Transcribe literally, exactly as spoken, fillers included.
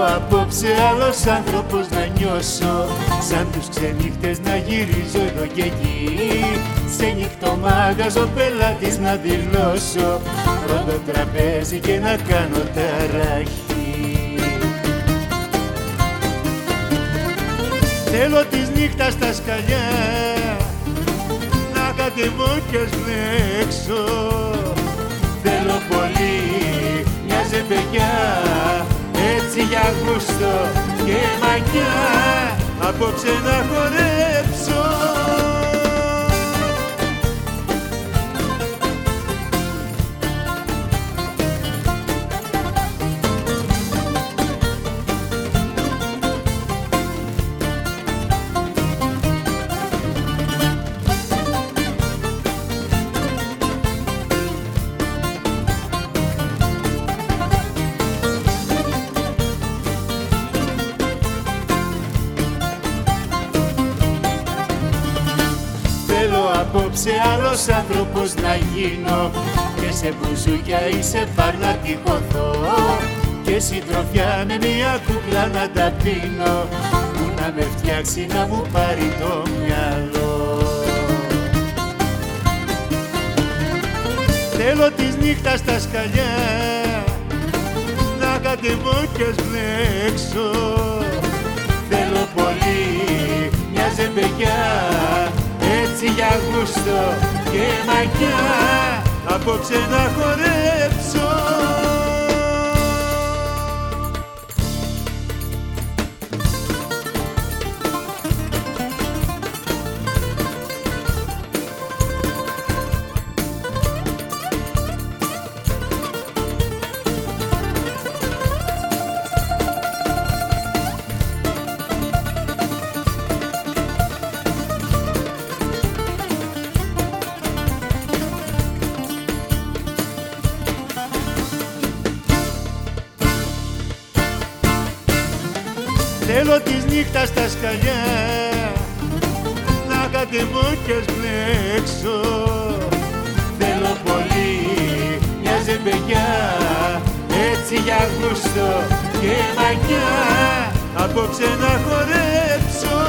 απόψε άλλος άνθρωπος να νιώσω, σαν τους ξενύχτες να γυρίζω εδώ και εκεί, σε νυχτομάγαζο πελάτης να δηλώσω, πρώτο τραπέζι και να κάνω ταραχή. Θέλω της νύχτας στα σκαλιά να κατεβώ και σλέξω, θέλω πολύ μια ζεμπεκιά, έτσι για γούστο και μαγιά, απόψε να χορέψω. Θέλω απόψε άλλος άνθρωπος να γίνω και σε μπουζούκια ή σε μπαρ να τυχωθώ και συντροφιά με μια κούκλα να τα πίνω που να με φτιάξει να μου πάρει το μυαλό. Θέλω της νύχτας στα σκαλιά να κατεβώ και σμπλέξω, θέλω πολύ μια ζεμπεκιά, έτσι για γούστο και μαγιά, απόψε να χορέψω. Θέλω της νύχτας στα σκαλιά να κατεβώ και σμπλέξω, θέλω πολύ μια ζεμπεκιά, έτσι για γούστο και μαγιά, απόψε να χορέψω.